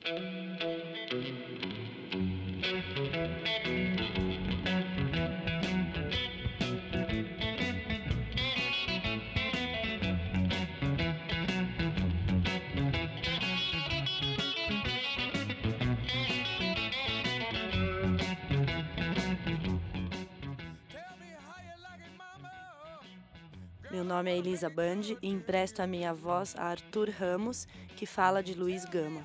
Meu nome é Elisa Bandi e empresto a minha voz a Arthur Ramos, que fala de Luiz Gama.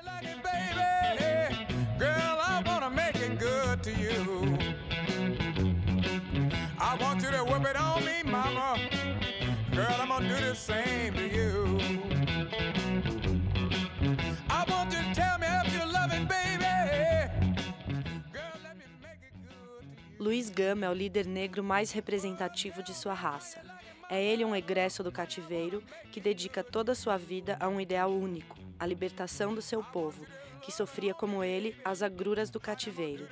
Luiz Gama é o líder negro mais representativo de sua raça. É ele um egresso do cativeiro que dedica toda a sua vida a um ideal único, a libertação do seu povo, que sofria como ele as agruras do cativeiro.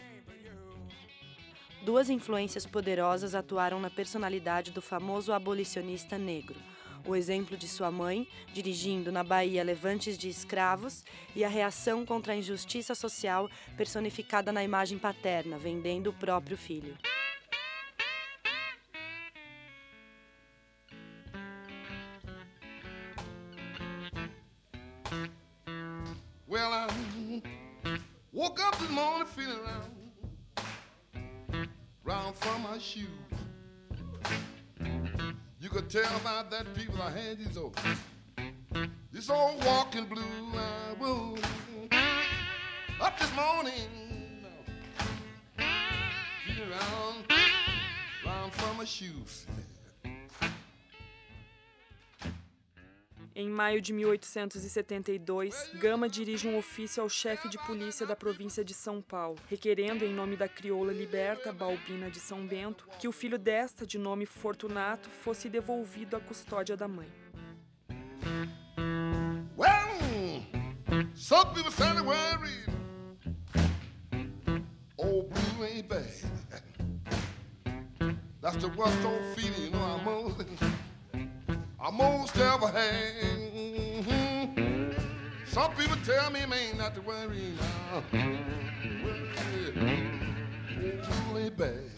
Duas influências poderosas atuaram na personalidade do famoso abolicionista negro: o exemplo de sua mãe, dirigindo na Bahia levantes de escravos, e a reação contra a injustiça social personificada na imagem paterna, vendendo o próprio filho. Well, I woke up this morning feeling round from my shoes. You could tell by that people I had this old walking blue. I woke up this morning feeling round from my shoes. Em maio de 1872, Gama dirige um ofício ao chefe de polícia da província de São Paulo, requerendo, em nome da crioula liberta, Balbina de São Bento, que o filho desta, de nome Fortunato, fosse devolvido à custódia da mãe. Well, some people started worried. Old blue ain't bad. That's the worst old feeling, you know, I most ever had. Some people tell me, man, not to worry now. Well, ain't bad.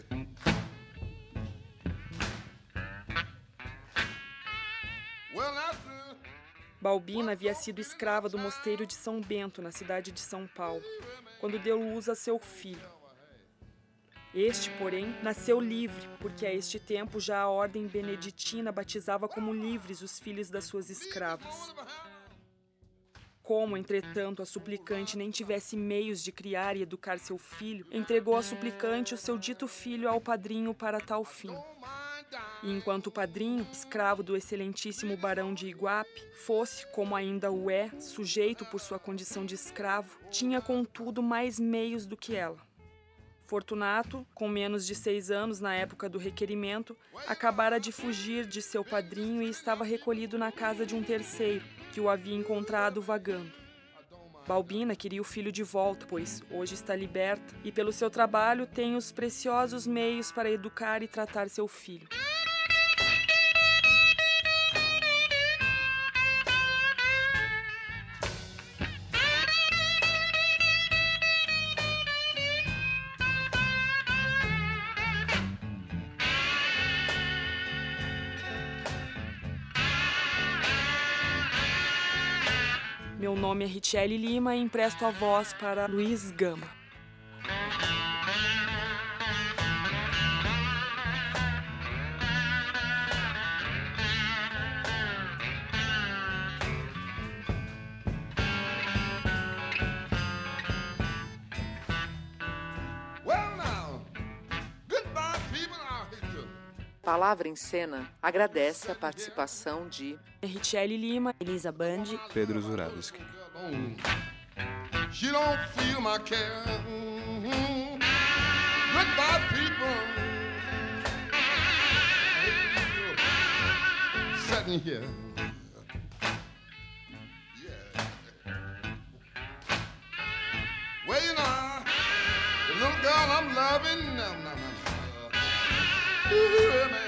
Well, Balbina havia sido escrava do mosteiro de São Bento, na cidade de São Paulo, quando deu luz a seu filho. Este, porém, nasceu livre, porque a este tempo já a ordem beneditina batizava como livres os filhos das suas escravas. Como, entretanto, a suplicante nem tivesse meios de criar e educar seu filho, entregou a suplicante o seu dito filho ao padrinho para tal fim. E enquanto o padrinho, escravo do excelentíssimo barão de Iguape, fosse, como ainda o é, sujeito por sua condição de escravo, tinha, contudo, mais meios do que ela. Fortunato, com menos de 6 anos na época do requerimento, acabara de fugir de seu padrinho e estava recolhido na casa de um terceiro, que o havia encontrado vagando. Balbina queria o filho de volta, pois hoje está liberta e, pelo seu trabalho, tem os preciosos meios para educar e tratar seu filho. Meu nome é Richelle Lima e empresto a voz para Luiz Gama. Palavra em Cena agradece a participação de Richelle Lima, Elisa Bandi, Pedro Zurawski. She don't feel my care. Goodbye, people. Sitting here. Yeah. Well, you know, the little girl I'm loving, ooh, man.